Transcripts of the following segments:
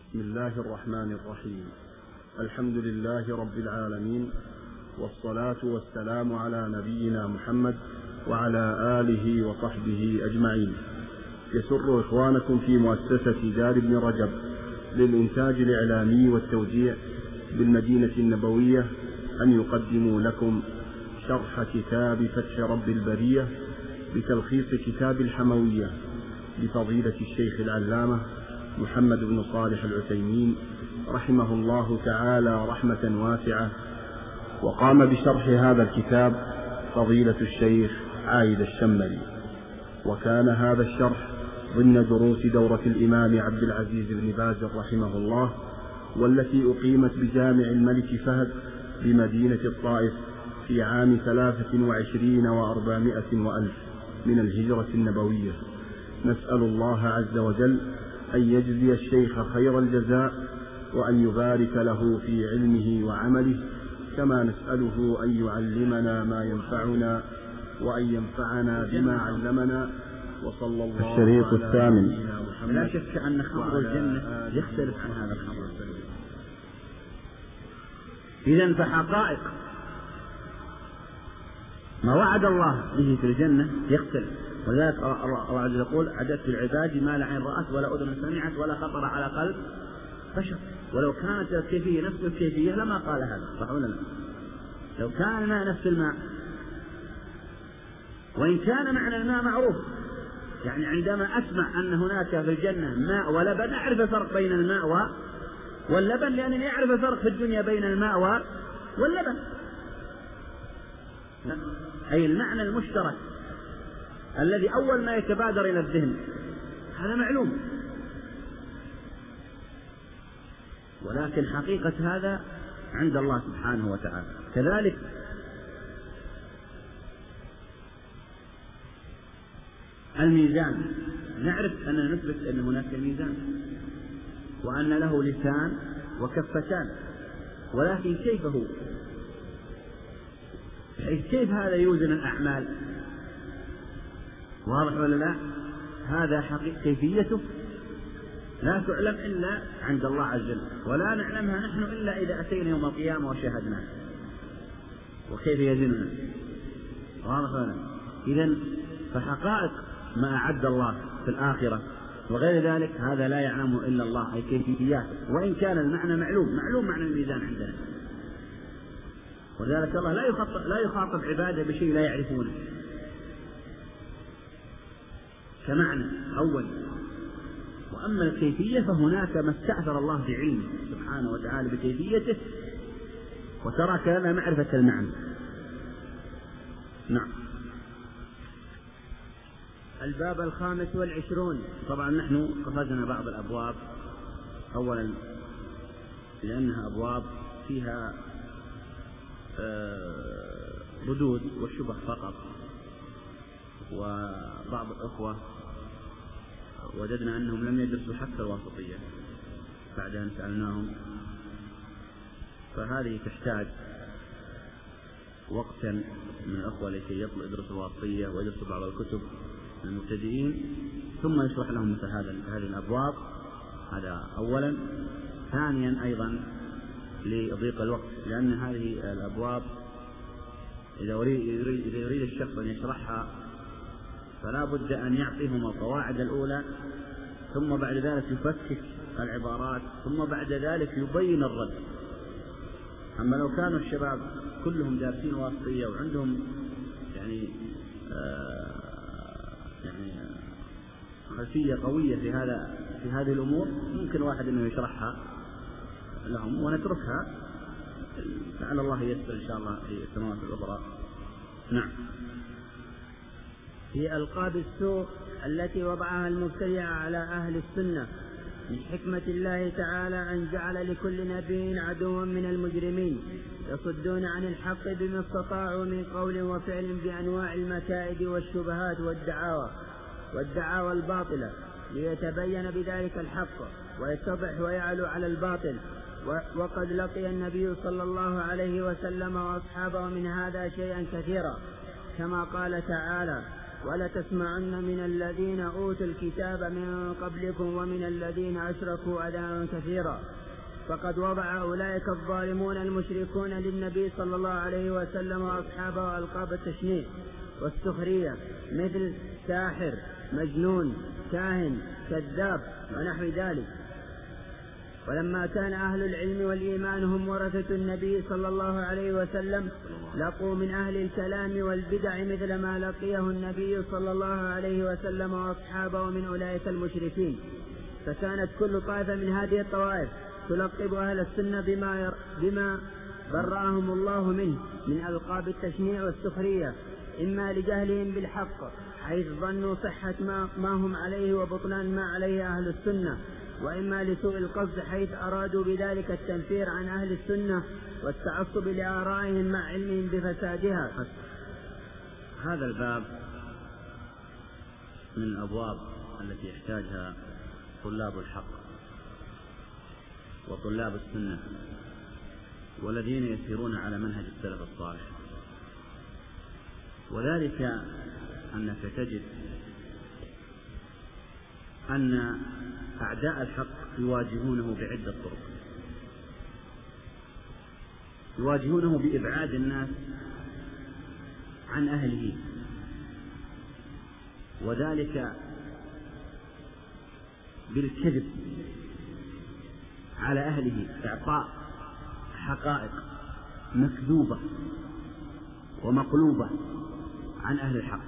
بسم الله الرحمن الرحيم. الحمد لله رب العالمين، والصلاة والسلام على نبينا محمد وعلى آله وصحبه أجمعين. يسر إخوانكم في مؤسسة دار ابن رجب للإنتاج الإعلامي والتوزيع بالمدينة النبوية أن يقدموا لكم شرح كتاب فتح رب البرية بتلخيص كتاب الحموية لفضيلة الشيخ العلامة محمد بن صالح العثيمين رحمه الله تعالى رحمة واسعة. وقام بشرح هذا الكتاب فضيلة الشيخ عايد الشمري، وكان هذا الشرح ضمن دروس دورة الإمام عبد العزيز بن باز رحمه الله، والتي أقيمت بجامع الملك فهد بمدينة الطائف في عام 23 و400 وألف من الهجرة النبوية. نسأل الله عز وجل أن يجزي الشيخ خير الجزاء، وأن يبارك له في علمه وعمله، كما نسأله أن يعلمنا ما ينفعنا وأن ينفعنا بما علمنا. وصلى الله الشريط الثامن. لا شك أن خمر الجنة يختلف عن هذا الخمر. إذن فحقائق ما وعد الله به في الجنة يختلف، ولذلك الله عز وجل يقول: أعددت العباد ما لا عين رأت ولا أذن سمعت ولا خطر على قلب بشر. ولو كانت الكيفية نفس الكيفية لما قال هذا، صح ولا لا؟ لو كان الماء نفس الماء، وإن كان معنى الماء معروف، يعني عندما أسمع أن هناك في الجنة ماء ولبن أعرف الفرق بين الماء واللبن، لأنني أعرف الفرق في الدنيا بين الماء واللبن، أي المعنى المشترك الذي أول ما يتبادر إلى الذهن، هذا معلوم. ولكن حقيقة هذا عند الله سبحانه وتعالى. كذلك الميزان، نعرف أن نثبت أن هناك ميزان وأن له لسان وكفتان، ولكن كيف هو؟ كيف هذا يوزن الأعمال؟ واضح ولا لا؟ هذا حقيقة كيفيته لا تعلم إلا عند الله عز وجل، ولا نعلمها نحن إلا إذا أتينا يوم القيامة وشاهدناه وكيف يزننا. واضح ولا لا؟ إذن فحقائق ما أعد الله في الآخرة وغير ذلك هذا لا يعلمه إلا الله، أي كيفيات، وإن كان المعنى معلوم معنى الميزان عندنا. ولذلك الله لا يخاطب عباده بشيء لا يعرفونه كمعنى أول. وأما الكيفية فهناك ما استأثر الله بعلمه سبحانه وتعالى بكيفيته، وترك لنا معرفة المعنى. نعم. الباب 25. طبعا نحن قصدنا بعض الأبواب، أولا لأنها أبواب فيها ردود والشبه فقط، وبعض الأخوة وجدنا أنهم لم يدرسوا حتى الواسطية بعد أن سألناهم، فهذه تحتاج وقتا من الأخوة لكي يدرسوا الواسطية ويدرسوا بعض الكتب المبتدئين، ثم يشرح لهم مثل هذه الأبواب. هذا أولا. ثانيا أيضا لضيق الوقت، لأن هذه الأبواب إذا يريد الشخص أن يشرحها فلا بد أن يعطيهم القواعد الأولى، ثم بعد ذلك يفكك العبارات، ثم بعد ذلك يبين الرد. أما لو كانوا الشباب كلهم دارسين واسطية وعندهم يعني خلفية قوية في هذه الأمور، ممكن واحد أنه يشرحها لهم ونتركها، لعل الله ييسر إن شاء الله في السنوات الأخرى. نعم. في ألقاب السوء التي وضعها المبتدع على أهل السنة. من حكمة الله تعالى أن جعل لكل نبي عدوا من المجرمين يصدون عن الحق بما استطاعوا من قول وفعل بأنواع المكائد والشبهات والدعاوى الباطلة، ليتبين بذلك الحق ويتضح ويعلو على الباطل. وقد لقي النبي صلى الله عليه وسلم وأصحابه من هذا شيئا كثيرا، كما قال تعالى: ولتسمعن من الذين أوتوا الكتاب من قبلكم ومن الذين أشركوا أذى كثيرا. فقد وضع أولئك الظالمون المشركون للنبي صلى الله عليه وسلم وأصحابه ألقاب التشنيع والسخرية مثل ساحر، مجنون، كاهن، كذاب ونحو ذلك. ولما كان أهل العلم والإيمان هم ورثة النبي صلى الله عليه وسلم لقوا من أهل الكلام والبدع مثل ما لقيه النبي صلى الله عليه وسلم وأصحابه من أولئك المشركين. فكانت كل طائفة من هذه الطوائف تلقب أهل السنة بما برأهم الله منه من ألقاب التشنيع والسخرية، إما لجهلهم بالحق حيث ظنوا صحة ما هم عليه وبطلان ما عليه أهل السنة، وإما لسوء القصد حيث أرادوا بذلك التنفير عن أهل السنة والتعصب لآرائهم مع علمهم بفسادها. هذا الباب من الأبواب التي يحتاجها طلاب الحق وطلاب السنة والذين يسيرون على منهج السلف الصالح، وذلك أنك تجد أن أعداء الحق يواجهونه بعدة طرق. يواجهونه بإبعاد الناس عن أهله، وذلك بالكذب على أهله، إعطاء حقائق مكذوبة ومقلوبة عن أهل الحق،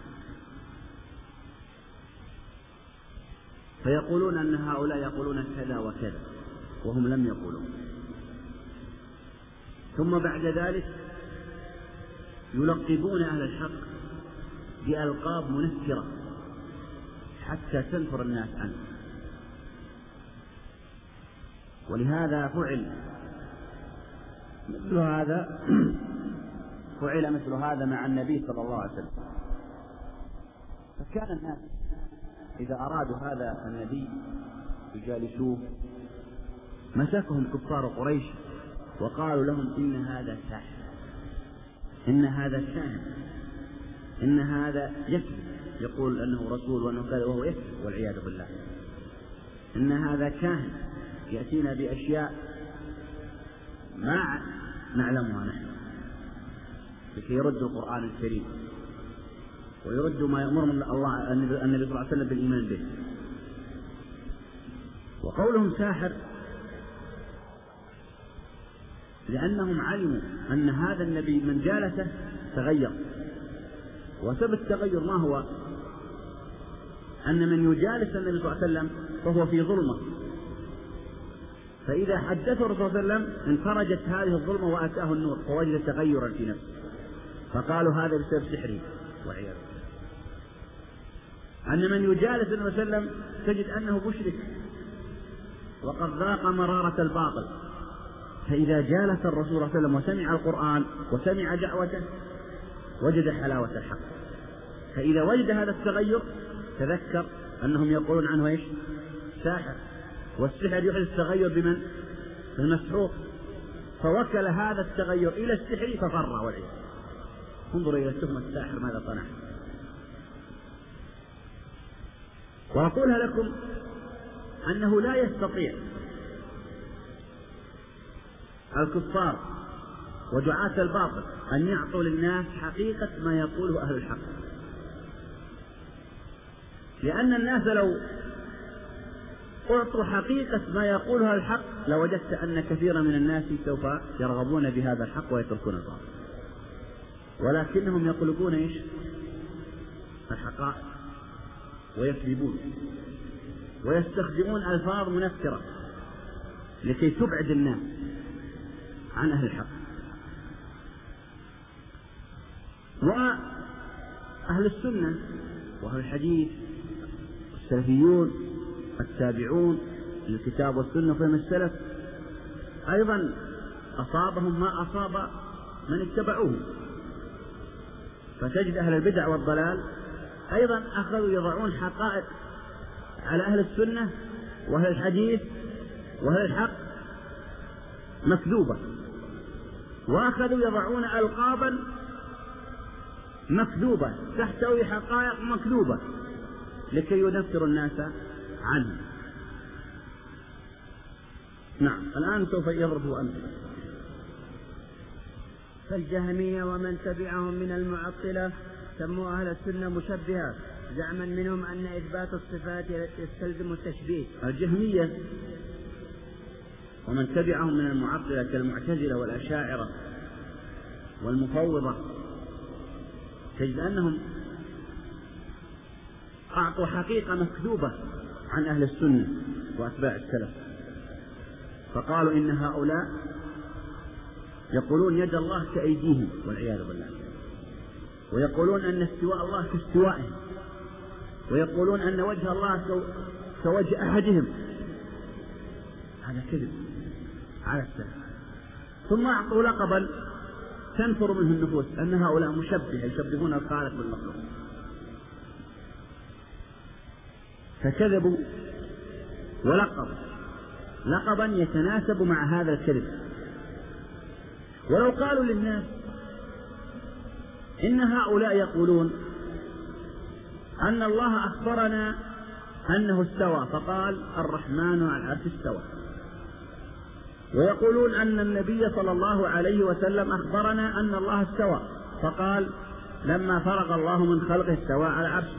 فيقولون أن هؤلاء يقولون كذا وكذا وهم لم يقولوا. ثم بعد ذلك يلقبون أهل الحق بألقاب منكرة حتى تنفر الناس عنه. ولهذا فعل مثل هذا مع النبي صلى الله عليه وسلم. فكان الناس إذا أرادوا هذا النبي يجالسوه مسكهم كفار قريش وقالوا لهم إن هذا ساحر، إن هذا كاهن، إن هذا يكذب، يقول أنه رسول وأنه كذا وهو يكذب والعياذ بالله، إن هذا كاهن يأتينا بأشياء ما نعلمها نحن، لكي يردوا القرآن الكريم ويردوا ما يأمرهم الله النبي صلى الله عليه وسلم بالإيمان به. وقولهم ساحر لأنهم علموا أن هذا النبي من جالسه تغير، وسبب التغير ما هو؟ أن من يجالس النبي صلى الله عليه وسلم فهو في ظلمة، فإذا حدثه الرسول صلى الله عليه وسلم انفرجت هذه الظلمة وأتاه النور فوجد تغيرا في نفسه، فقالوا هذا بسبب سحره والعياذ بالله. أن من يجالس النبي صلى الله عليه وسلم تجد أنه مشرك وقد ذاق مرارة الباطل، فإذا جالس الرسول صلى الله عليه وسلم وسمع القرآن وسمع دعوته وجد حلاوة الحق، فإذا وجد هذا التغير تذكر أنهم يقولون عنه إيش؟ ساحر، والسحر يحدث التغير بمن؟ المسحور، فوكل هذا التغير إلى السحر ففر والعياذ. انظروا إلى تهمة الساحر ماذا صنع. وأقولها لكم أنه لا يستطيع الكفار ودعاة الباطل أن يعطوا للناس حقيقة ما يقوله أهل الحق، لأن الناس لو أعطوا حقيقة ما يقوله الحق لوجدت أن كثيرا من الناس سوف يرغبون بهذا الحق ويتركون الباطل، ولكنهم يقلبون إيش؟ الحقائق ويكذبون ويستخدمون ألفاظ منكرة لكي تبعد الناس عن أهل الحق. وأهل السنة وأهل الحديث السلفيون التابعون للكتاب والسنة وفهم السلف أيضا أصابهم ما أصاب من اتبعوهم، فتجد أهل البدع والضلال أيضا أخذوا يضعون حقائق على أهل السنة وأهل الحديث وأهل الحق مكذوبة، وأخذوا يضعون ألقابا مكذوبة تحتوي حقائق مكذوبة لكي ينفر الناس عنها. نعم، الآن سوف يضربوا أمثلة. فالجهمية ومن تبعهم من المعطلة سموا أهل السنة مشبهة، زعما منهم أن إثبات الصفات يستلزم التشبيه. الجهمية ومن تبعهم من المعطلة كالمعتزلة والأشاعرة والمفوضة تجد أنهم أعطوا حقيقة مكذوبة عن أهل السنة وأتباع السلف، فقالوا إن هؤلاء يقولون يد الله كأيديهم والعياذ بالله، ويقولون أن استواء الله كاستوائهم، ويقولون أن وجه الله كوجه أحدهم. هذا كذب على السلف. ثم أعطوا لقبا تنفر منه النفوس أن هؤلاء مشبهة يشبهون الخالق بالمخلوق، فكذبوا ولقبوا لقبا يتناسب مع هذا الكذب. ولو قالوا للناس إن هؤلاء يقولون أن الله أخبرنا أنه استوى فقال الرحمن على العرش استوى، ويقولون أن النبي صلى الله عليه وسلم أخبرنا أن الله استوى فقال لما فرغ الله من خلقه استوى على عرشه،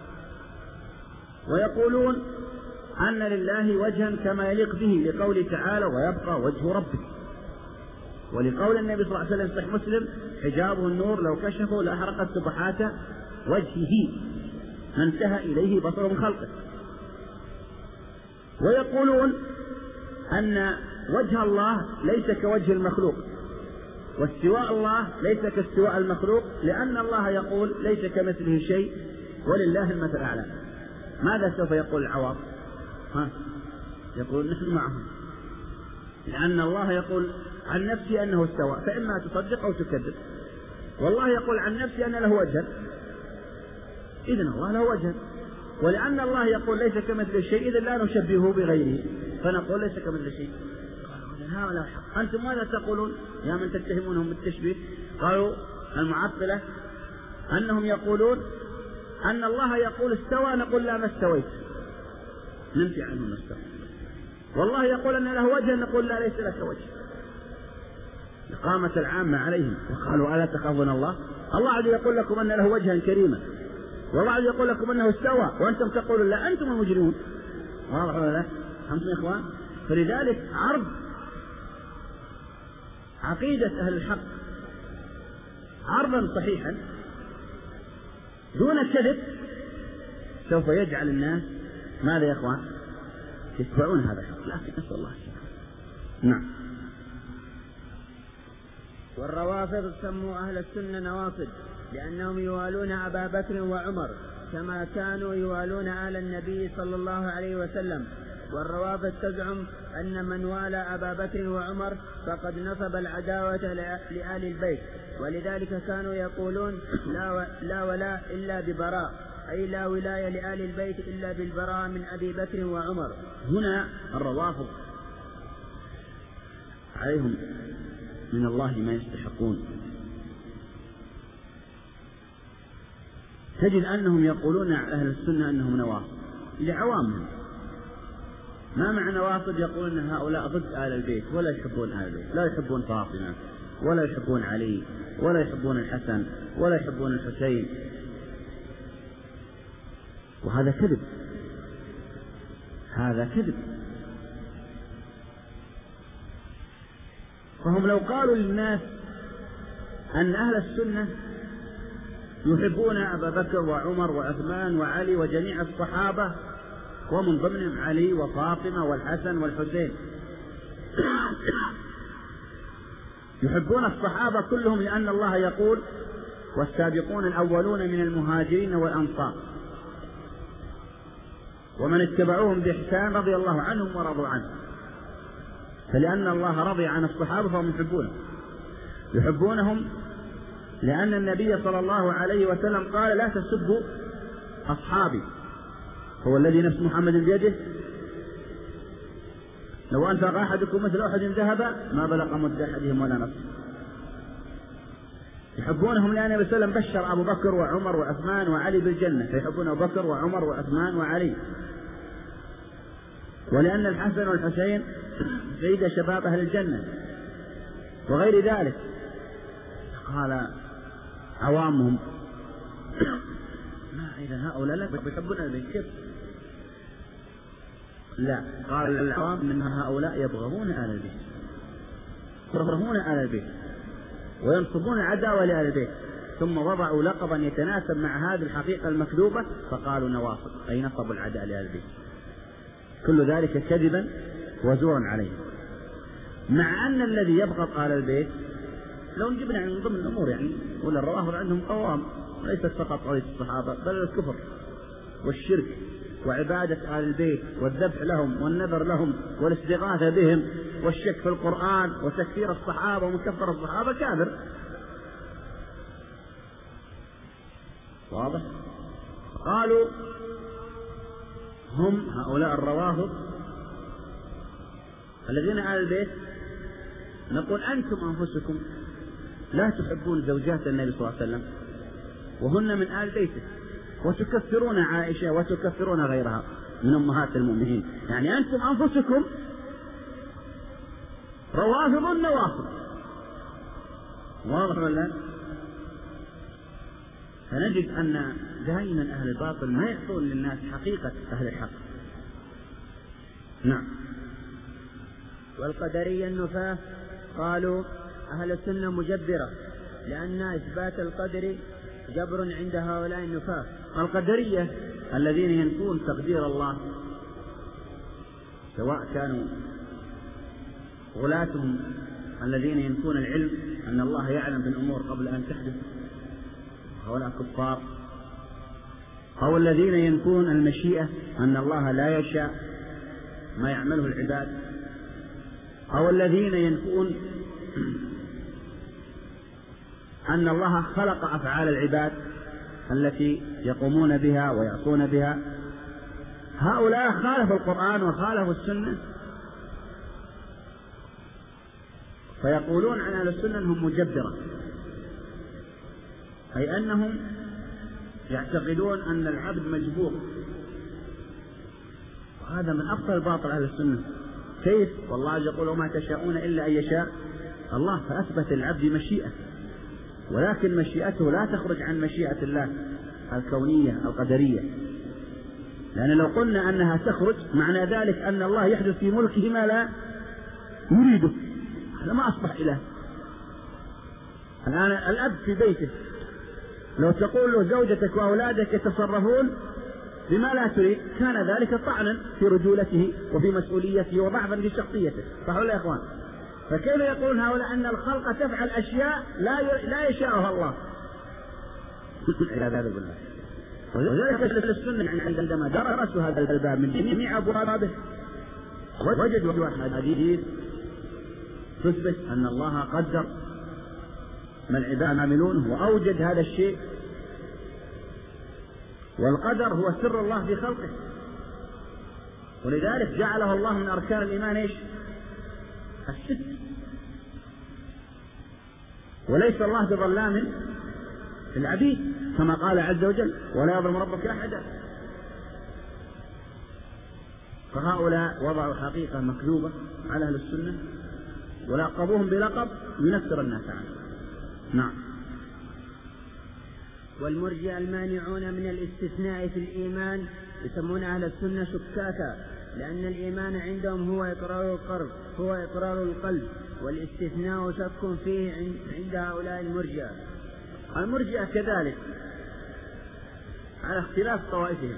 ويقولون أن لله وجها كما يليق به لقوله تعالى ويبقى وجه ربك، ولقول النبي صلى الله عليه وسلم صحيح مسلم حجابه النور لو كشفه لأحرقت سبحات وجهه ما انتهى إليه بصره من خلقه. ويقولون أن وجه الله ليس كوجه المخلوق، واستواء الله ليس كاستواء المخلوق، لأن الله يقول ليس كمثله شيء ولله المثل الأعلى. ماذا سوف يقول العوام؟ يقول نحن معهم، لأن الله يقول عن نفسه أنه استوى، فإما تصدق أو تكذب. والله يقول عن نفسه أن له وجه، إذن الله له وجه، ولأن الله يقول ليس كمثل شيء إذن لا نشبهه بغيره فنقول ليس كمثل شيء. قالوا هؤلاء حق. أنتم ماذا تقولون يا من تتهمونهم بالتشبيه؟ قالوا المعطلة أنهم يقولون أن الله يقول استوى نقول لا ما استويت، ننفي عنه ما استوى. والله يقول أن له وجه نقول لا ليس لك وجه. قامت العامة عليهم وقالوا ألا تخافون الله؟ الله عز يقول لكم أن له وجها كريما، والله عز يقول لكم أنه استوى وأنتم تقولون لا، أنتم المجرمون. واضح ولا لا؟ أنتم يا إخوان. فلذلك عرض عقيدة أهل الحق عرضا صحيحا دون كذب سوف يجعل الناس ماذا يا إخوان؟ يتبعون هذا الحق، لكن نسأل الله السلامة. نعم. والروافض سموا أهل السنة نواصب لأنهم يوالون أبا بكر وعمر كما كانوا يوالون آل النبي صلى الله عليه وسلم. والروافض تزعم أن من والى أبا بكر وعمر فقد نصب العداوة لآل البيت، ولذلك كانوا يقولون لا ولاء إلا ببراء، أي لا ولاية لآل البيت إلا بالبراء من أبي بكر وعمر. هنا الروافض عليهم من الله ما يستحقون. تجد أنهم يقولون أهل السنة أنهم نواصب لعوامهم. ما معنى نواصب؟ يقولون أن هؤلاء ضد آل البيت ولا يحبون آل البيت، لا يحبون فاطمة ولا يحبون علي ولا يحبون الحسن ولا يحبون الحسين، وهذا كذب، هذا كذب. فهم لو قالوا للناس أن أهل السنة يحبون أبا بكر وعمر وعثمان وعلي وجميع الصحابة ومن ضمنهم علي وفاطمة والحسن والحسين، يحبون الصحابة كلهم لأن الله يقول والسابقون الأولون من المهاجرين والأنصار ومن اتبعوهم بإحسان رضي الله عنهم ورضوا عنه. فلأن الله رضي عن الصحابة فهم يحبونهم لأن النبي صلى الله عليه وسلم قال لا تسبوا أصحابي، هو الذي نفس محمد بيده لو أنفق أحدكم مثل أحد ذهب ما بلغ مد أحدهم ولا نصف. يحبونهم لأن النبي صلى الله عليه وسلم بشر أبو بكر وعمر وعثمان وعلي بالجنة، فيحبون أبو بكر وعمر وعثمان وعلي، ولأن الحسن والحسين سيد شباب أهل الجنة وغير ذلك. قال عوامهم ما إذا هؤلاء لا يحبون البيت كيف؟ لا، قال العوام من هؤلاء يبغضون آل البيت، يكرهون آل البيت وينصبون العداوة لآل البيت، ثم وضعوا لقبا يتناسب مع هذه الحقيقة المكذوبة فقالوا نواصب، أي نصبوا العداء لآل البيت، كل ذلك كذبا وزورا عليه. مع أن الذي يبغض آل البيت لو نجبنا من ضمن الأمور يعني، ولا الروافض عندهم قوام ليست فقط قضية الصحابة بل الكفر والشرك وعبادة آل البيت والذبح لهم والنذر لهم والاستغاثة بهم والشك في القرآن وتكفير الصحابة ومكفر الصحابة كافر. واضح؟ قالوا هم هؤلاء الروافض الذين آل البيت، نقول أنتم أنفسكم لا تحبون زوجات النبي صلى الله عليه وسلم وهن من آل بيته، وتكفرون عائشة وتكفرون غيرها من أمهات المؤمنين، يعني أنتم أنفسكم روافض نوافض. واضح ولا؟ فنجد أن دائما أهل الباطل ما يعطون للناس حقيقة أهل الحق. نعم. والقدرية النفاة قالوا أهل السنة مجبرة، لأن إثبات القدر جبر عند هؤلاء النفاة. القدرية الذين ينفون تقدير الله، سواء كانوا غلاتهم الذين ينفون العلم أن الله يعلم بالأمور قبل أن تحدث، هؤلاء كفار، أو الذين ينفون المشيئة أن الله لا يشاء ما يعمله العباد، أو الذين ينفون أن الله خلق أفعال العباد التي يقومون بها ويعصون بها. هؤلاء خالفوا القرآن وخالفوا السنة، فيقولون عن أهل السنة أنهم مجبرة، أي أنهم يعتقدون أن العبد مجبور، وهذا من أبطل باطل أهل السنة. كيف؟ والله يقول وما تشاءون إلا أن يشاء الله، فأثبت العبد مشيئة، ولكن مشيئته لا تخرج عن مشيئة الله الكونية القدرية، لأن لو قلنا أنها تخرج معنى ذلك أن الله يحدث في ملكه ما لا يريده، هذا ما أصبح إله. الآن الأب في بيته لو تقول له زوجتك وأولادك يتصرفون بما لا تريد كان ذلك طعنا في رجولته وفي مسؤوليته وضعفا في شخصيته، صح ولا يا إخوان؟ فكيف يقولون هؤلاء أن الخلق تفعل أشياء لا يشاءها الله؟ عياذ بالله. وذلك أهل السنة عندما درسوا هذا الباب من جميع أبوابه وجدوا أحاديث تثبت أن الله قدر ما العباد يعملونه وأوجد هذا الشيء، والقدر هو سر الله في خلقه، ولذلك جعله الله من أركان الإيمان إيش؟ الست. وليس الله بظلام للعبيد كما قال عز وجل ولا يظلم ربك أحدا. فهؤلاء وضعوا حقيقة مكذوبة على أهل السنة ولقبوهم بلقب ينفر الناس عنه. نعم. والمرجئة المانعون من الاستثناء في الإيمان يسمون أهل السنة شكاكا، لأن الإيمان عندهم هو إقرار القلب، والاستثناء شك فيه عند هؤلاء المرجئة. المرجئة كذلك على اختلاف طوائفهم،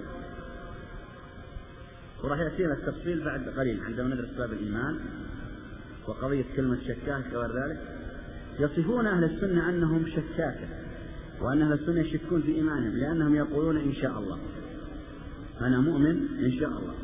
وراح يأتينا التفصيل بعد قليل عندما ندرس باب الإيمان وقضية كلمة شكاك وغير ذلك. يصفون أهل السنة أنهم شكاكة، وأن أهل السنة يشكون في إيمانهم لأنهم يقولون إن شاء الله، أنا مؤمن إن شاء الله،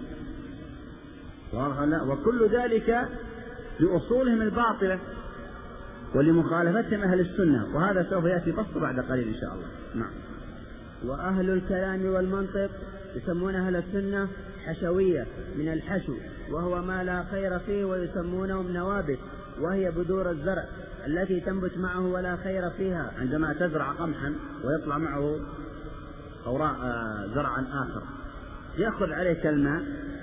وكل ذلك لأصولهم الباطلة ولمخالفتهم أهل السنة، وهذا سوف يأتي فصل بعد قليل إن شاء الله. نعم. وأهل الكلام والمنطق يسمون أهل السنة حشوية من الحشو، وهو ما لا خير فيه، ويسمونهم نوابت، وهي بذور الزرع التي تنبت معه ولا خير فيها. عندما تزرع قمحا ويطلع معه زرعا آخر يأخذ عليه الماء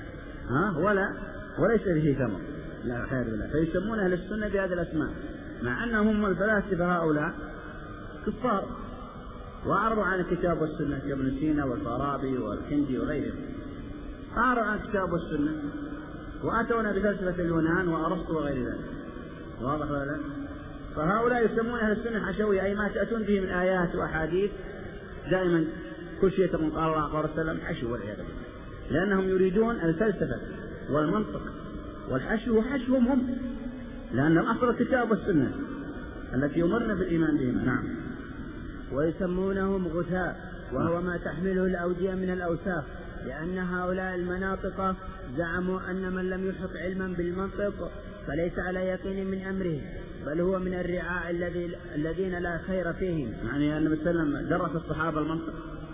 وليس به ثمر، لا خير بالله، فيسمون أهل السنة بهذه الأسماء، مع أنهم الفلاسفة هؤلاء كفار وأعرضوا عن الكتاب والسنة كابن سينا والفارابي والكندي وغيرهم، أعرضوا عن الكتاب والسنة وأتونا بفلسفة اليونان وأرسطو وغير ذلك. واضح ولا؟ فهؤلاء يسمون أهل السنة حشوية، أي ما تأتون به من آيات وأحاديث دائما كل شيء تقول قال الله قال السلام حشو والعياذ بالله، لأنهم يريدون الفلسفة والمنطق، والحشو حشوهم هم، لأن الأصل الكتاب والسنة التي يمرنا بالإيمان بهما. نعم. ويسمونهم غثاء، وهو ما تحمله الأودية من الأوساخ، لأن هؤلاء المناطق زعموا أن من لم يحق علما بالمنطق فليس على يقين من أمره، بل هو من الرعاع الذين لا خير فيهم. يعني النبي صلى الله عليه وسلم درس الصحابة المنطق،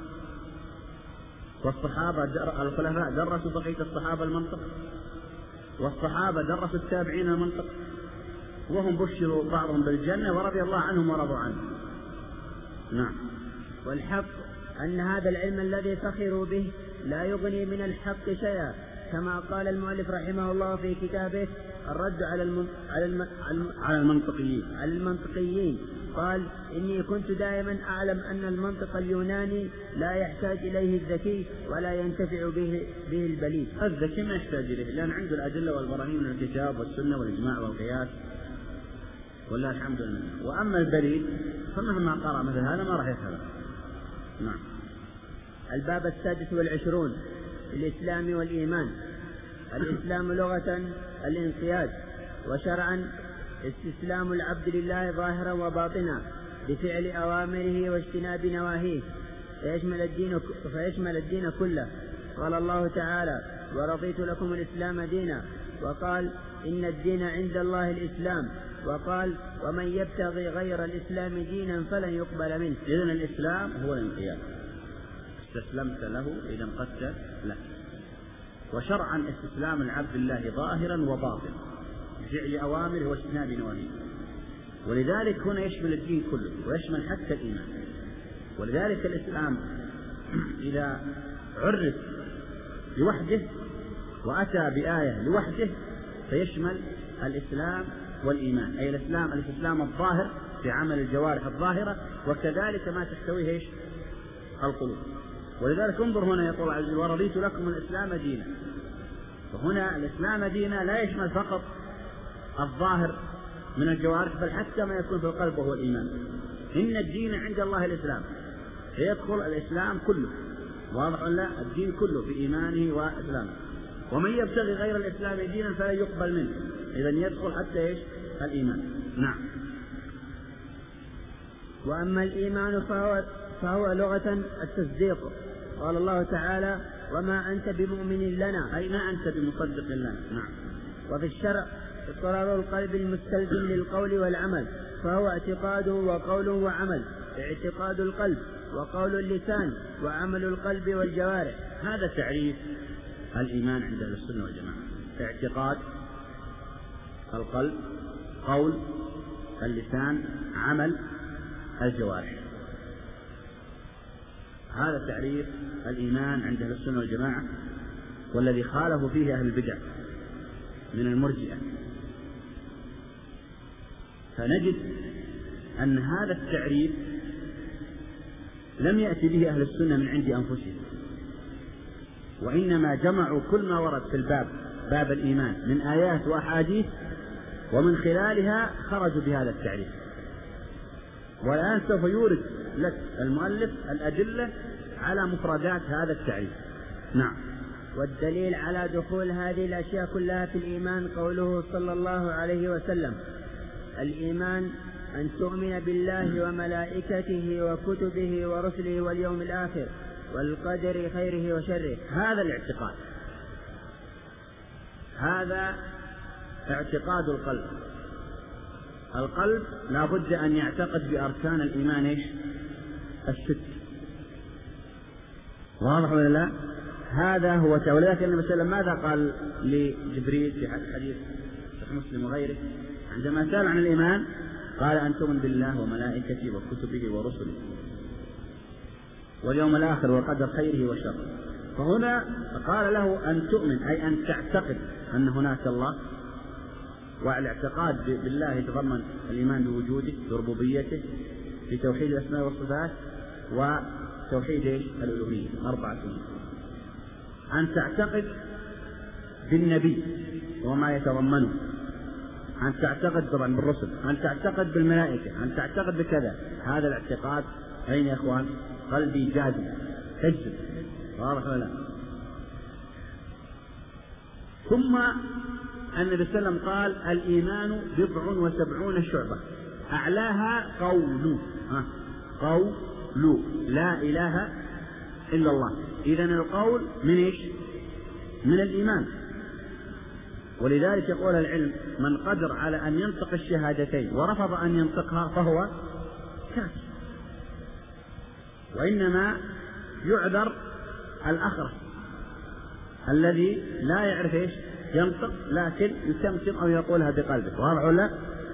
والصحابة الخلفاء درسوا بقية الصحابة المنطق، والصحابة درسوا التابعين المنطق، وهم بشروا بعضهم بالجنة ورضي الله عنهم ورضوا عنه. نعم. والحق أن هذا العلم الذي فخروا به لا يغني من الحق شيئا، كما قال المؤلف رحمه الله في كتابه الرد على المنطقيين، قال: إني كنت دائما أعلم أن المنطق اليوناني لا يحتاج إليه الذكي ولا ينتفع به البليد. الذكي ما يحتاج إليه، لأن عنده الأدلة والبراهين من الكتاب والسنة والإجماع والقياس، والله الحمد لله. وأما البليد فمهما قرأ مثل هذا ما راح يفهم. نعم. الباب 26 الإسلام والإيمان. الإسلام لغة الانقياد، وشرعا استسلام العبد لله ظاهرا وباطنا بفعل أوامره واجتناب نواهيه، فيشمل الدين كله. قال الله تعالى: ورضيت لكم الإسلام دينا، وقال: إن الدين عند الله الإسلام، وقال: ومن يبتغي غير الإسلام دينا فلن يقبل منه. إذن الإسلام هو الانقياد، استسلمت له إذا انقدت له. وشرعا استسلام العبد الله ظاهرا وباطنا بفعل أوامره واجتناب نواهيه، ولذلك هنا يشمل الدين كله ويشمل حتى الإيمان. ولذلك الإسلام إذا عرف لوحده وأتى بآية لوحده فيشمل الإسلام والإيمان، أي الاستسلام الظاهر في عمل الجوارح الظاهرة، وكذلك ما تحتويه القلوب. ولذلك انظر هنا يقول عز وجل: ورضيت لكم الإسلام دينا. فهنا الإسلام دينا لا يشمل فقط الظاهر من الجوارح، بل حتى ما يكون في القلب وهو الإيمان. إن الدين عند الله الإسلام، فيدخل الإسلام كله. واضح ولا؟ الدين كله في إيمانه وإسلامه. ومن يبتغي غير الإسلام دينا فلا يقبل منه، إذن يدخل حتى الإيمان. نعم. وأما الإيمان فهو لغة التصديق. قال الله تعالى: وما أنت بمؤمن لنا، أي ما أنت بمصدق لنا. نعم. وفي الشرع اقرار القلب المستلزم للقول والعمل، فهو اعتقاد وقول وعمل. اعتقاد القلب وقول اللسان وعمل القلب والجوارح. هذا تعريف الإيمان عند أهل السنة والجماعة: اعتقاد القلب، قول اللسان، عمل الجوارح. هذا تعريف الإيمان عند أهل السنة والجماعة، والذي خالفوا فيه أهل البدع من المرجئة. فنجد أن هذا التعريف لم يأتي به أهل السنة من عند أنفسهم، وإنما جمعوا كل ما ورد في باب الإيمان من آيات وأحاديث، ومن خلالها خرجوا بهذا التعريف. والآن سوف يورد لك المؤلف الأدلة على مفردات هذا التعريف. نعم. والدليل على دخول هذه الأشياء كلها في الإيمان قوله صلى الله عليه وسلم: الإيمان أن تؤمن بالله وملائكته وكتبه ورسله واليوم الآخر والقدر خيره وشره. هذا الاعتقاد، هذا اعتقاد القلب. القلب لا بد أن يعتقد بأركان الإيمان الست. واضح ولا لا؟ هذا هو. ولذلك النبي صلى الله عليه وسلم ماذا قال لجبريل في حديث مسلم وغيره عندما سأل عن الإيمان؟ قال أن تؤمن بالله وملائكته وكتبه ورسله واليوم الآخر والقدر خيره وشره. فهنا قال له أن تؤمن أي أن تعتقد أن هناك الله، والاعتقاد بالله يتضمن الإيمان بوجوده بربوبيته في توحيد الأسماء والصفات وتوحيد الألوهية 4 أمور. أن تعتقد بالنبي وما يتضمنه، أن تعتقد طبعا بالرسل، أن تعتقد بالملائكة، أن تعتقد بكذا. هذا الاعتقاد أين يا إخوان؟ قلبي جازم تجزم، واضح ولا لا؟ ثم النبي صلى الله عليه وسلم قال الإيمان 70 شعبة أعلاها قول لا إله إلا الله. إذن القول من إيش؟ من الإيمان. ولذلك يقول العلم من قدر على أن ينطق الشهادتين ورفض أن ينطقها فهو كافر. وإنما يعذر الأخرس الذي لا يعرف إيش ينطق لكن يتمتم أو يقولها بقلبه، واضح ولا؟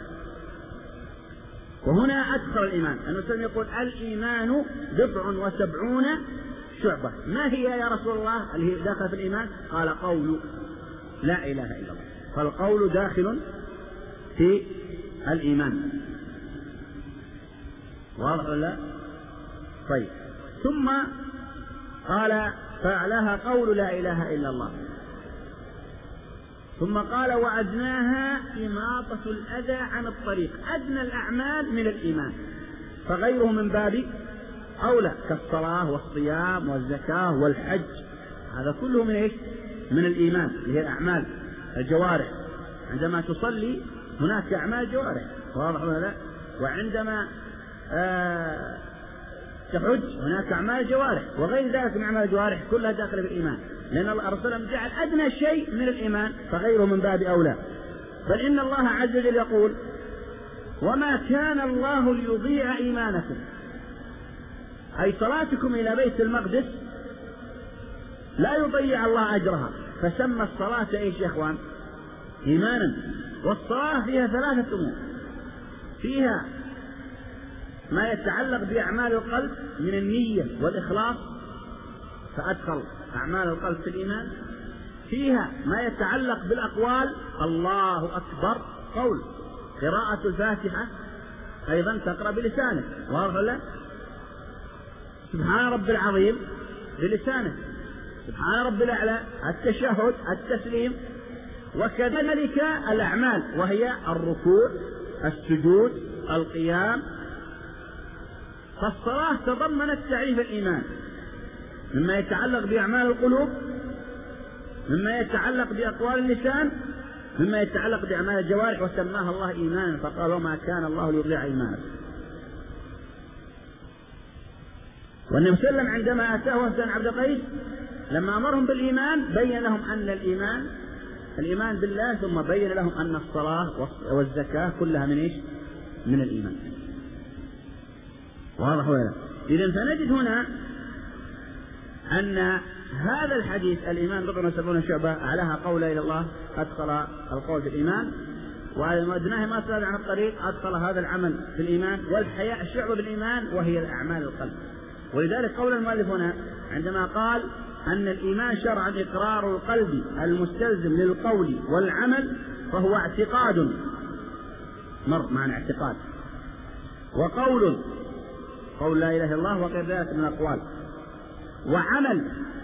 وهنا أدخل الإيمان. المسلم يقول الإيمان 70 شعبة. ما هي يا رسول الله اللي هي داخل في الإيمان؟ قال قول لا إله إلا الله. فالقول داخل في الإيمان، واضح ولا؟ طيب، ثم قال فأعلاها قول لا إله إلا الله. ثم قال وأدناها إماطة الأذى عن الطريق. أدنى الأعمال من الإيمان، فغيره من باب أولى كالصلاة والصيام والزكاة والحج، هذا كله من إيش؟ من الإيمان، اللي هي أعمال الجوارح. عندما تصلي هناك أعمال جوارح، واضح ولا لا؟ وعندما تحج هناك أعمال جوارح، وغير ذلك من أعمال الجوارح كلها داخلة في الإيمان، لأن الله رسول جعل أدنى شيء من الإيمان فغيره من باب أولى. بل إن الله عز وجل يقول وما كان الله ليضيع إيمانكم، أي صلاتكم إلى بيت المقدس لا يضيع الله أجرها، فسمى الصلاة إيش يا إخوان؟ إيمانا. والصلاة فيها 3 أمور، فيها ما يتعلق بأعمال القلب من النية والإخلاص فأدخل أعمال القلب في الإيمان، فيها ما يتعلق بالأقوال الله أكبر قول، قراءة الفاتحة أيضا تقرأ بلسانك، واضح ولا؟ سبحان رب العظيم بلسانك، سبحان رب الأعلى، التشهد، التسليم. وكذلك الأعمال وهي الركوع، السجود، القيام. فالصلاة تضمنت تعريف الإيمان مما يتعلق بأعمال القلوب، مما يتعلق بأقوال اللسان، مما يتعلق بأعمال الجوارح، وسماها الله إيمانا فقال وما كان الله ليضيع إيمانكم. والنبي صلى الله عليه وسلم عندما أتاه وفد عبد قيس لما أمرهم بالإيمان بين لهم أن الإيمان بالله، ثم بين لهم أن الصلاة والزكاة كلها من إيش؟ من الإيمان، واضح ولا؟ إذن فنجد هنا أن هذا الحديث الإيمان 70 شعبة أعلاها قول إلى الله أدخل القول في الإيمان، وأدناها ما تبعد عن الطريق أدخل هذا العمل في الإيمان، والحياء شعبة بالإيمان وهي الأعمال القلب. ولذلك قول المؤلف هنا عندما قال أن الإيمان شرعا إقرار القلب المستلزم للقول والعمل، فهو اعتقاد، معنى اعتقاد، وقول لا إله إلا الله وغير ذلك من الأقوال، وعمل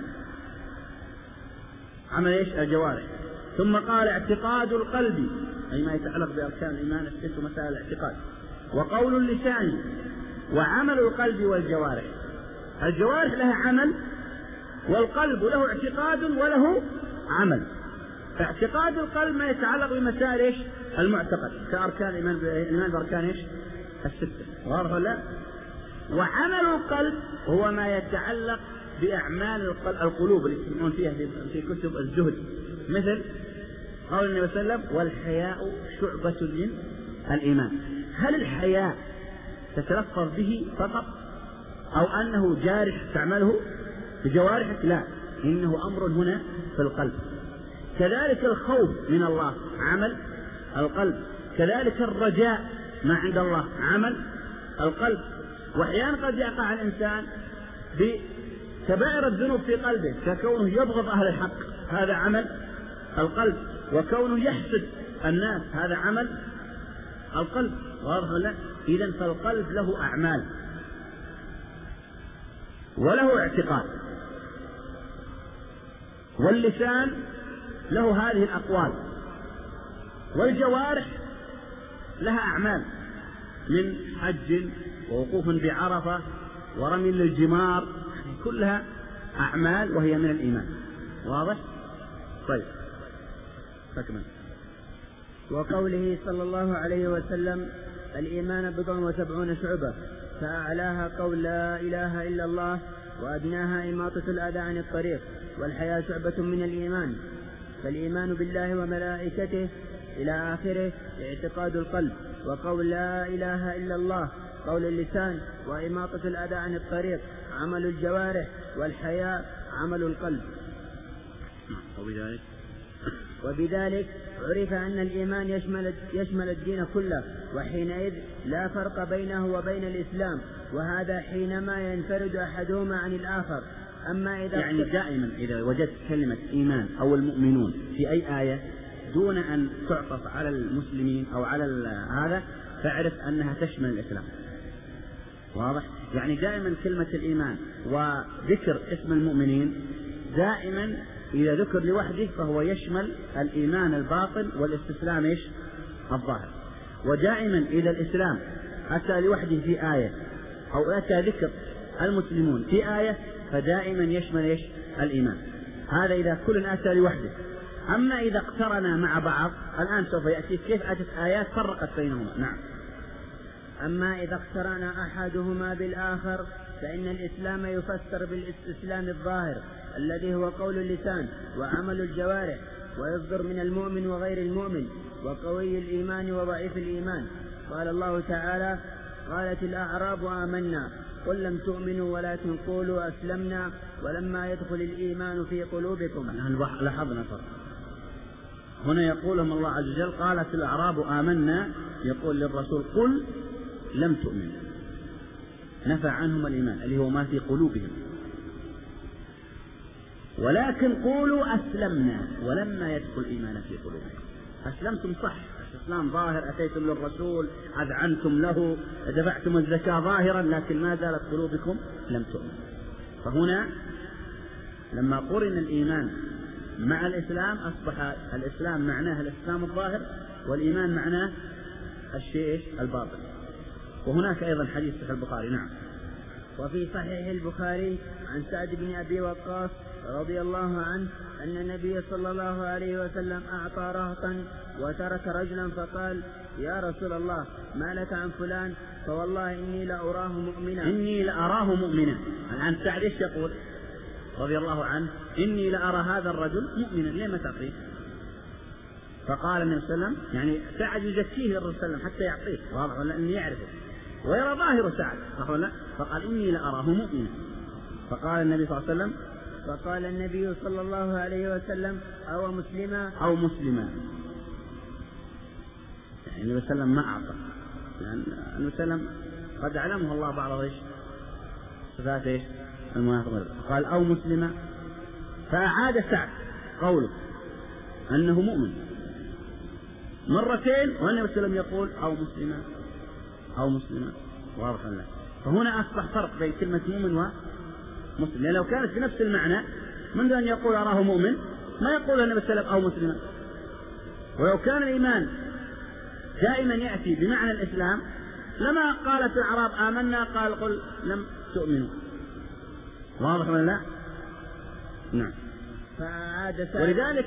إيش؟ الجوارح. ثم قال اعتقاد القلب أي ما يتعلق بأركان الإيمان 6 مسائل الاعتقاد، وقول اللسان، وعمل القلب والجوارح. الجوارح لها عمل، والقلب له اعتقاد وله عمل. اعتقاد القلب ما يتعلق بمسائل إيش؟ المعتقد كأركان الإيمان بأركان إيش؟ 6، واضح ولا؟ وعمل القلب هو ما يتعلق بأعمال القلوب اللي يسمون فيها في كتب الزهد، مثل قول النبي صلى الله عليه وسلم والحياء شعبة من الإيمان. هل الحياء تتلفظ به فقط أو أنه جارح تعمله بجوارحك؟ لا، إنه أمر هنا في القلب. كذلك الخوف من الله عمل القلب، كذلك الرجاء ما عند الله عمل القلب. وأحيانا قد يقع الإنسان بكبائر الذنوب في قلبه، ككونه يبغض أهل الحق، هذا عمل القلب، وكونه يحسد الناس، هذا عمل القلب. واضح ولا؟ إذن فالقلب له أعمال وله اعتقاد، واللسان له هذه الأقوال، والجوارح لها أعمال من حج ووقوف بعرفة ورمي للجمار، كلها أعمال وهي من الإيمان. واضح؟ طيب فكمل. وقوله صلى الله عليه وسلم: الإيمان 70 شعبة، فأعلاها قول لا إله إلا الله، وأدناها إماطة الأذى عن الطريق، والحياة شعبة من الإيمان. فالإيمان بالله وملائكته إلى آخره اعتقاد القلب، وقول لا إله إلا الله قول اللسان، وإماطة الأذى عن الطريق عمل الجوارح، والحياء عمل القلب. وبذلك عرف أن الإيمان يشمل الدين كله، وحينئذ لا فرق بينه وبين الإسلام، وهذا حينما ينفرد أحدهما عن الآخر. أما إذا يعني دائما إذا وجدت كلمة إيمان أو المؤمنون في أي آية دون أن تعطف على المسلمين أو على هذا، فاعرف أنها تشمل الإسلام. واضح؟ يعني دائما كلمة الإيمان وذكر اسم المؤمنين دائما إذا ذكر لوحده فهو يشمل الإيمان الباطن والاستسلام إيش؟ الظاهر. ودائما إذا الإسلام أتى لوحده في آية أو أتى ذكر المسلمون في آية فدائما يشمل إيش؟ الإيمان. هذا إذا كل أتى لوحده. أما إذا اقترنا مع بعض الآن سوف يأتي كيف أتت آيات فرقت بينهما. نعم. أما إذا اقترن أحدهما بالآخر فإن الإسلام يفسر بالاستسلام الظاهر الذي هو قول اللسان وعمل الجوارح، ويصدر من المؤمن وغير المؤمن، وقوي الإيمان وضعيف الإيمان. قال الله تعالى: قالت الأعراب آمنا قل لم تؤمنوا ولكن قولوا أسلمنا ولما يدخل الإيمان في قلوبكم. لاحظنا فرق هنا، يقولهم الله عز وجل: قالت الأعراب آمنا، يقول للرسول: قل لم تؤمنوا، نفى عنهم الإيمان اللي هو ما في قلوبهم، ولكن قولوا أسلمنا ولما يدخل الإيمان في قلوبكم. أسلمتم صح، إسلام ظاهر، أتيتم للرسول، أذعنتم له، دفعتم الزكاة ظاهرا، لكن ما زالت قلوبكم لم تؤمن. فهنا لما قرن الإيمان مع الإسلام أصبح الإسلام معناه الإسلام الظاهر، والإيمان معناه الشيء الباطن. وهناك أيضا حديث في البخاري. نعم. وفي صحيح البخاري عن سعد بن أبي وقاص رضي الله عنه أن النبي صلى الله عليه وسلم أعطى رهطا وترك رجلا، فقال: يا رسول الله ما لك عن فلان؟ فوالله إني لأراه مؤمنا. إني لأراه مؤمنا. الآن سعد إيش يقول رضي الله عنه؟ إني لأرى هذا الرجل مؤمنا، ليه ما تعطيه؟ فقال النبي صلى الله عليه وسلم، يعني سعد يزكيه الرسول صلى الله عليه وسلم حتى يعطيه، واضح ولا؟ إني يعرفه ويرى ظاهر سعد، صح ولا؟ فقال: إني لأراه مؤمنا. فقال النبي صلى الله عليه وسلم: فقال النبي صلى الله عليه وسلم: أو مسلما. أو مسلما. يعني النبي صلى الله عليه وسلم ما أعطى، لأن النبي صلى الله عليه وسلم قد علمه الله بعض إيش؟ صفات إيش؟ المنافقين. قال: أو مسلما. فأعاد سعد قوله أنه مؤمن مرتين، والنبي صلى الله عليه وسلم يقول: أو مسلما أو مسلما. واضح ولا؟ فهنا أصبح فرق بين كلمة مؤمن ومسلم، لأن لو كانت بنفس المعنى منذ أن يقول أراه مؤمن ما يقول النبي صلى الله عليه وسلم أو مسلما. ولو كان الإيمان دائما يأتي بمعنى الإسلام لما قالت الأعراب آمنا قال: قل لم تؤمنوا. واضح ولا لا؟ نعم. ولذلك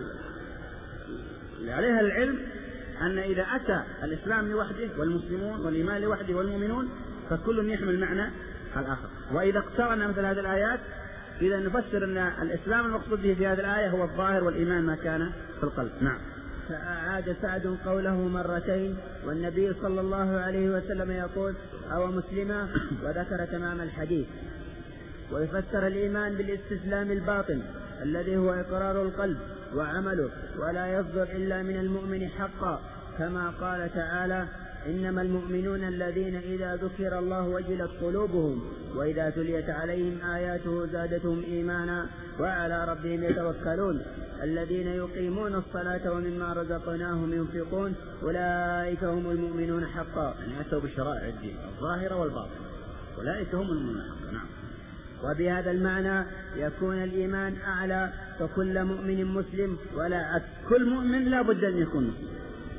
عليها العلم أن إذا أتى الإسلام لوحده والمسلمون والإيمان لوحده والمؤمنون فكل يحمل معنى الآخر. وإذا اقترنا مثل هذه الآيات إذا نفسر أن الإسلام المقصود به في هذه الآية هو الظاهر، والإيمان ما كان في القلب. نعم. فأعاد سعد قوله مرتين، والنبي صلى الله عليه وسلم يقول: أو مسلما، وذكر تمام الحديث. ويفسر الإيمان بالاستسلام الباطن الذي هو إقرار القلب وعمله، ولا يصدر إلا من المؤمن حقا، كما قال تعالى: إنما المؤمنون الذين إذا ذكر الله وجلت قلوبهم وإذا تليت عليهم آياته زادتهم إيمانا وعلى ربهم يتوكلون الذين يقيمون الصلاة ومما رزقناهم ينفقون أولئك هم المؤمنون حقا. يعني أتوا بشرائع الدين الظاهرة والباطنة، أولئك هم المؤمنون حقا. نعم. وبهذا المعنى يكون الإيمان أعلى، فكل مؤمن مسلم ولا عكس. كل مؤمن لا بد أن يكون مسلم،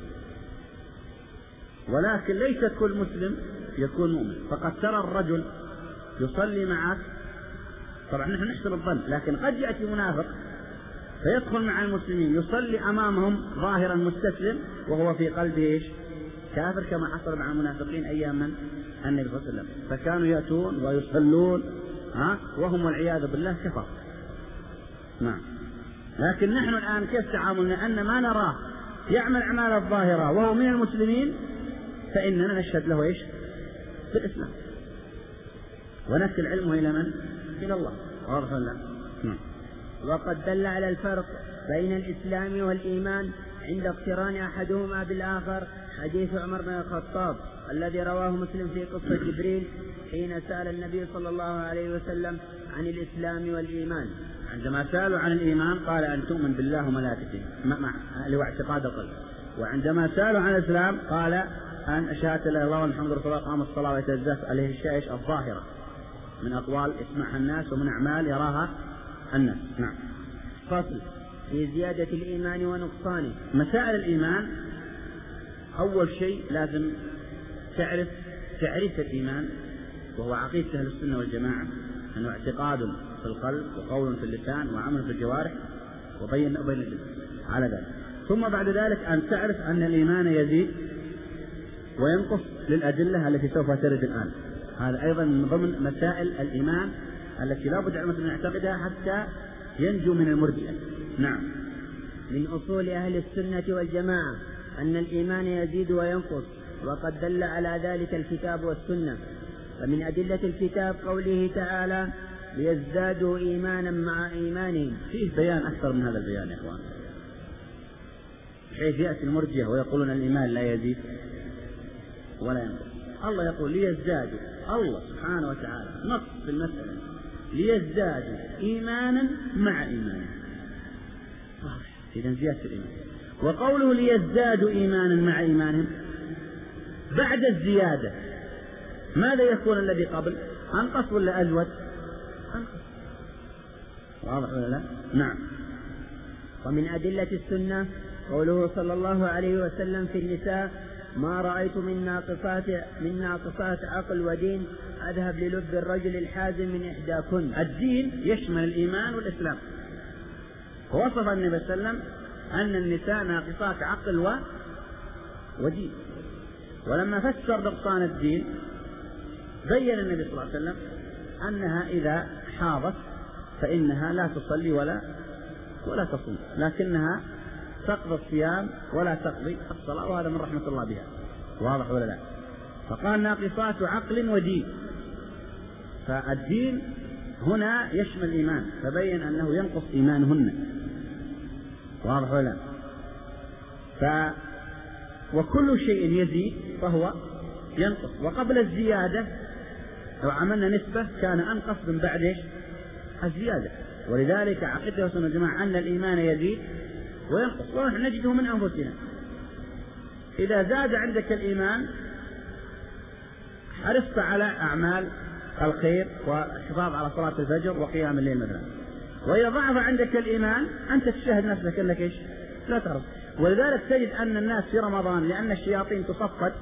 ولكن ليس كل مسلم يكون مؤمن. فقد ترى الرجل يصلي معك، طبعا نحن نحسن الظن، لكن قد يأتي منافق فيدخل مع المسلمين يصلي أمامهم ظاهرا مستسلم وهو في قلبه إيش؟ كافر، كما حصل مع المنافقين أيام من النبي صلى الله عليه وسلم، فكانوا يأتون ويصلون وهم والعياذ بالله كفر. نعم. لكن نحن الآن كيف تعاملنا؟ أن ما نراه يعمل أعمال الظاهرة وهو من المسلمين فإننا نشهد له إيش؟ بالإسلام، ونكل علمه إلى من؟ إلى الله. واضح ولا؟ وقد دل على الفرق بين الإسلام والإيمان عند اقتران أحدهما بالآخر حديث عمر بن الخطاب الذي رواه مسلم في قصة جبريل حين سأل النبي صلى الله عليه وسلم عن الإسلام والإيمان. عندما سألوا عن الإيمان قال أن تؤمن بالله وملائكته اللي هو اعتقاد القلب، وعندما سألوا عن الإسلام قال أن شهادة لا إله إلا الله محمد رسول الله قام الصلاة وإيتاء الزكاة عليه الشيء الظاهرة من أقوال يسمعها الناس ومن أعمال يراها الناس. نعم. فصل في زيادة الإيمان ونقصانه. مسائل الإيمان، أول شيء لازم تعريف الإيمان، وهو عقيدة أهل السنة والجماعة أنه اعتقاد في القلب وقول في اللسان وعمل في الجوارح وبين على ذلك. ثم بعد ذلك أن تعرف أن الإيمان يزيد وينقص للأدلة التي سوف ترد الآن. هذا أيضا من ضمن مسائل الإيمان التي لا بد أن نعتقدها حتى ينجو من المرجئة. نعم. من أصول أهل السنة والجماعة أن الإيمان يزيد وينقص، وقد دل على ذلك الكتاب والسنة. ومن أدلة الكتاب قوله تعالى ليزدادوا إيمانا مع إيمانهم. فيه بيان أكثر من هذا البيان يا إخوان، حيث يأتي المرجئة ويقولون الإيمان لا يزيد ولا ينقص. الله يقول ليزدادوا، الله سبحانه وتعالى نص في المسألة ليزدادوا إيمانا مع إيمانهم. إذن زيادة الإيمان. وقوله ليزدادوا إيمانا مع إيمانهم بعد الزيادة ماذا يكون الذي قبل؟ أنقص ولا أزود؟ أنقص. واضح ولا لا؟ نعم. ومن أدلة السنة قوله صلى الله عليه وسلم في النساء ما رأيت من ناقصات عقل ودين أذهب للب الرجل الحازم من إحداكن. الدين يشمل الإيمان والإسلام، ووصف النبي صلى الله عليه وسلم أن النساء ناقصات عقل ودين. ولما فسر نقصان الدين بين النبي صلى الله عليه وسلم أنها إذا حاضت فإنها لا تصلي ولا تصوم، لكنها تقضي الصيام ولا تقضي الصلاة، وهذا من رحمة الله بها. واضح ولا لا؟ فقال ناقصات عقل ودين، فالدين هنا يشمل الإيمان، فبين أنه ينقص إيمانهن. واضح ولا لا؟ وكل شيء يزيد فهو ينقص، وقبل الزيادة لو عملنا نسبة كان أنقص من بعد الزيادة. ولذلك عقيدة السنة والجماعة أن الإيمان يزيد وينقص، ونحن نجده من أنفسنا. إذا زاد عندك الإيمان حرصت على أعمال الخير والحفاظ على صلاة الفجر وقيام الليل مثلا، وإذا ضعف عندك الإيمان أنت تشاهد نفسك أنك إيش؟ لا تعرف. ولذلك تجد أن الناس في رمضان لأن الشياطين تصفد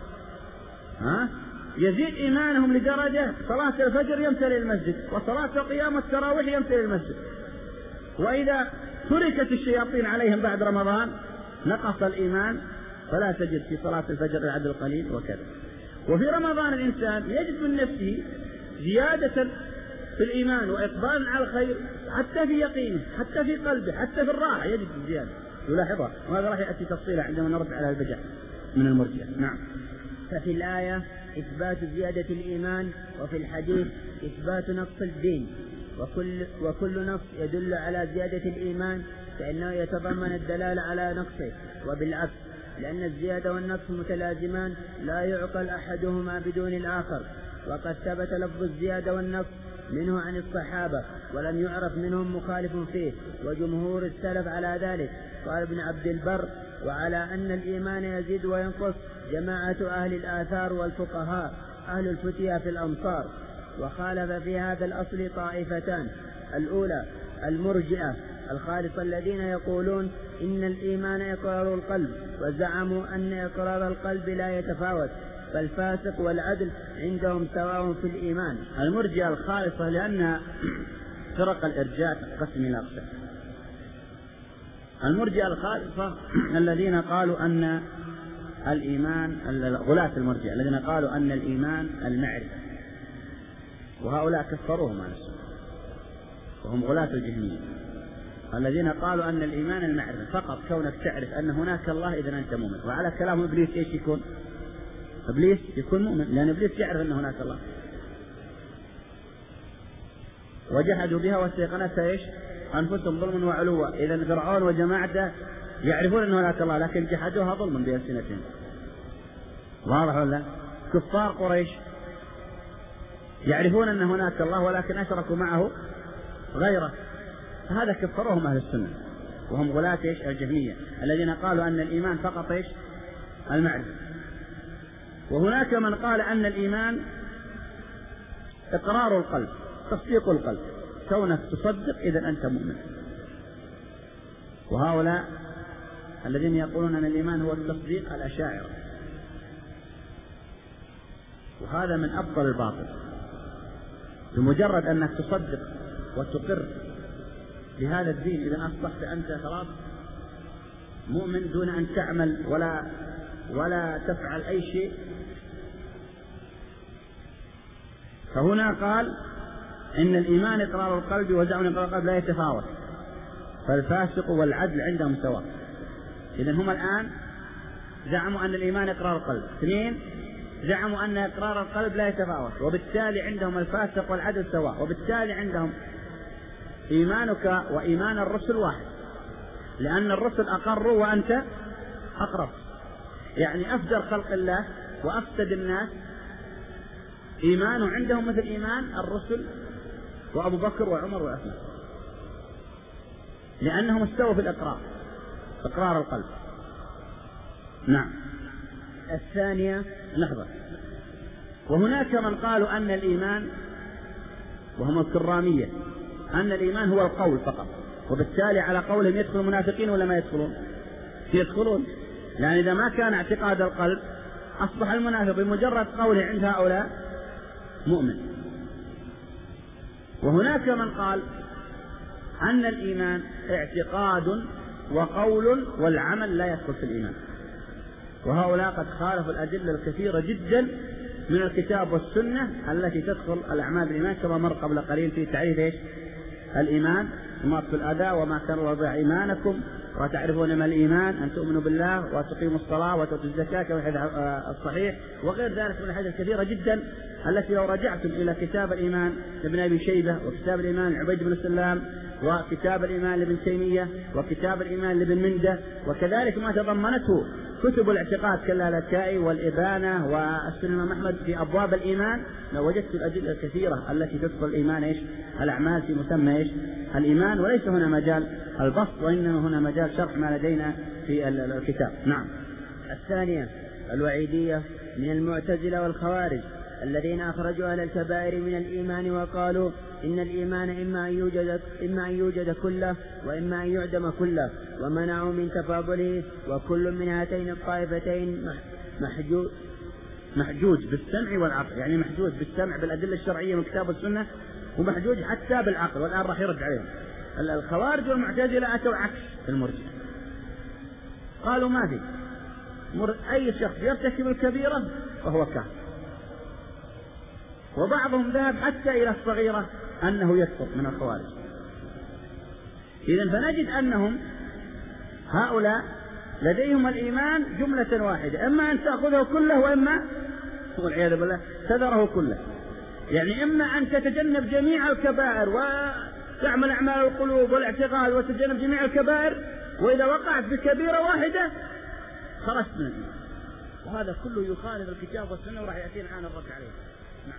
يزيد إيمانهم لدرجة صلاة الفجر يمتلئ المسجد، وصلاة القيام والتراويح يمتلئ المسجد. وإذا تركت الشياطين عليهم بعد رمضان نقص الإيمان، فلا تجد في صلاة الفجر العدد القليل وكذا. وفي رمضان الإنسان يجد من نفسه زيادة في الإيمان وإقبال على الخير، حتى في يقينه، حتى في قلبه، حتى في الراحة يجد الزيادة يلاحظها، وهذا راح يأتي تفصيلا عندما نرد على البجع من المرجئة. نعم. ففي الآية إثبات زيادة الإيمان، وفي الحديث إثبات نقص الدين، وكل نص يدل على زيادة الإيمان فإنه يتضمن الدلالة على نقصه، وبالعكس لأن الزيادة والنقص متلازمان لا يعقل أحدهما بدون الآخر. وقد ثبت لفظ الزيادة والنقص منه عن الصحابة ولم يعرف منهم مخالف فيه، وجمهور السلف على ذلك. قال ابن عبد البر: وعلى أن الإيمان يزيد وينقص جماعة أهل الآثار والفقهاء أهل الفتيا في الأمصار. وخالف في هذا الأصل طائفتان: الأولى المرجئة الخالصة الذين يقولون إن الإيمان إقرار القلب، وزعموا أن إقرار القلب لا يتفاوت، فالفاسق والعدل عندهم سواء في الإيمان. المرجئة الخالصة لأن فرق الإرجاء تنقسم إلى أقسام. المرجئة الخالصة الذين قالوا أن الإيمان، غلاة المرجئة الذين قالوا أن الإيمان المعرفة، وهؤلاء كفروهم عن السنة، وهم غلاة الجهمية الذين قالوا أن الإيمان المعرفة فقط، كونك تعرف أن هناك الله إذا أنت مؤمن. وعلى كلام إبليس إيش يكون؟ إبليس يكون مؤمن، لأن إبليس يعرف أن هناك الله. وجحدوا بها واستيقنتها إيش؟ أنفسهم ظلما وعلوا. إذا فرعون وجماعته يعرفون أن هناك الله، لكن جحدوها ظلما بألسنتهم. واضح ولا؟ كفار قريش يعرفون أن هناك الله ولكن أشركوا معه غيره، فهذا كفرهم أهل السنة، وهم غلاة إيش؟ الجهمية الذين قالوا أن الإيمان فقط إيش؟ المعرفة. وهناك من قال أن الإيمان إقرار القلب، تصديق القلب، كونك تصدق إذا أنت مؤمن. وهؤلاء الذين يقولون أن الإيمان هو التصديق الأشاعرة، وهذا من أفضل الباطل. بمجرد أنك تصدق وتقر بهذا الدين إذا أصبحت أنت خلاص مؤمن دون أن تعمل ولا تفعل أي شيء. فهنا قال إن الإيمان إقرار القلب، وزعم إقرار القلب لا يتفاوت، فالفاسق والعدل عندهم سواء. إذن هم الآن زعموا أن الإيمان إقرار القلب. اثنين، زعموا أن إقرار القلب لا يتفاوت، وبالتالي عندهم الفاسق والعدل سواء، وبالتالي عندهم إيمانك وإيمان الرسل واحد، لأن الرسل أقروا وأنت أقررت. يعني أفجر خلق الله وأفسد الناس إيمانه عندهم مثل إيمان الرسل وأبو بكر وعمر وعثمان، لأنهم استووا في الإقرار، إقرار القلب. نعم. الثانية لحظة. وهناك من قالوا أن الإيمان، وهم الكرامية، أن الإيمان هو القول فقط، وبالتالي على قولهم يدخل المنافقين ولا ما يدخلون؟ يدخلون، لأن إذا ما كان اعتقاد القلب أصبح المنافق بمجرد قوله عند هؤلاء مؤمن. وهناك من قال أن الإيمان اعتقاد وقول والعمل لا يدخل في الإيمان، وهؤلاء قد خالفوا الأدلة الكثيرة جدا من الكتاب والسنة التي تدخل الأعمال بالإيمان، كما مر قبل قليل في تعريف إيش؟ الإيمان: إماطة الأذى، وما كان وضع إيمانكم، وتعرفون ما الإيمان: أن تؤمنوا بالله وتقيموا الصلاة وتؤتوا الزكاة كما في الصحيح، وغير ذلك من الأحاديث الكثيرة جدا التي لو رجعتم إلى كتاب الإيمان لابن أبي شيبة، وكتاب الإيمان لعبيد بن سلام، وكتاب الإيمان لابن تيمية، وكتاب الإيمان لابن مندة، وكذلك ما تضمنته كتب الاعتقاد كاللالكائي والإبانة والسنن الإمام أحمد في أبواب الإيمان، لوجدت الأدلة الكثيرة التي تدخل الإيمان إيش؟ الأعمال في مسمى إيش؟ الإيمان. وليس هنا مجال البسط، وإنما هنا مجال شرح ما لدينا في الكتاب. نعم. الثانية الوعيدية من المعتزلة والخوارج الذين أخرجوا أهل الكبائر من الإيمان وقالوا إن الإيمان إما أن يوجد كله وإما أن يعدم كله، ومنعوا من تفاضله. وكل من هاتين الطائفتين محجوج بالسمع والعقل، يعني محجوج بالسمع بالأدلة الشرعية من الكتاب والسنة، ومحجوج حتى بالعقل، والآن راح يرد عليهم. الخوارج والمعتزلة أتوا عكس المرجئة، قالوا ما في أي شخص يرتكب الكبيرة فهو كافر، وبعضهم ذهب حتى إلى الصغيرة أنه يكفر من الخوارج. إذن فنجد أنهم هؤلاء لديهم الإيمان جملة واحدة، إما أن تأخذه كله، وإما والعياذ بالله تذره كله. يعني إما أن تتجنب جميع الكبائر وتعمل أعمال القلوب والاعتقاد وتتجنب جميع الكبائر، وإذا وقعت بكبيرة واحدة خرجت من الإيمان. وهذا كله يخالف الكتاب والسنة، وراح يأتينا الآن الرد عليه.